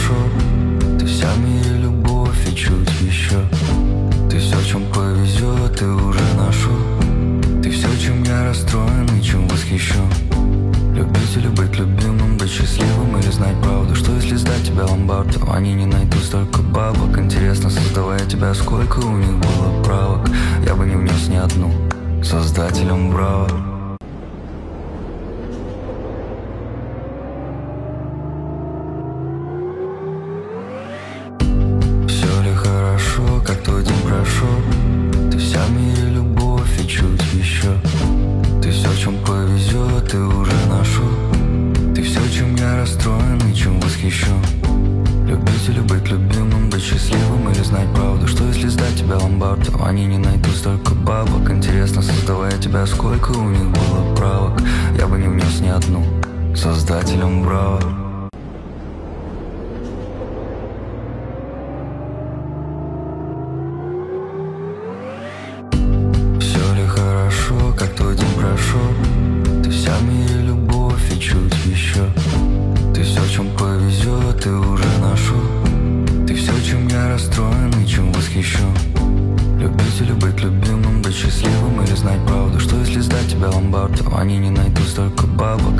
хорошо. Ты вся в мире любовь и чуть еще. Ты все, в чем повезет, ты уже нашел. Ты все, чем я расстроен и чем восхищен. Любить или быть любимым, быть счастливым или знать правду. Что если сдать тебя ломбард, то они не найдут столько бабок. Интересно, создавая тебя, сколько у них было правок. Я бы не внес ни одну создателем браво. Все ли хорошо, как твой день прошел? Ты вся в мире любовь и чуть еще. Ты все, в чем повезет, ты уже нашел. Ты все, чем я расстроен и чем восхищен. Любить или быть любимым, быть счастливым или знать правду. Что если сдать тебя ломбард, то они не найдут столько бабок. Интересно, создавая тебя, сколько у них было правок. Я бы не внес ни одну создателем браво. Все ли хорошо, как твой день прошел? Ты вся в мире любовь и чуть еще. Ты все, в чем повезет, ты уже нашел. Ты все, чем я расстроен и чем восхищен. Любить или быть любимым, быть счастливым или знать правду. Что если сдать тебя ломбард, то они не найдут столько бабок.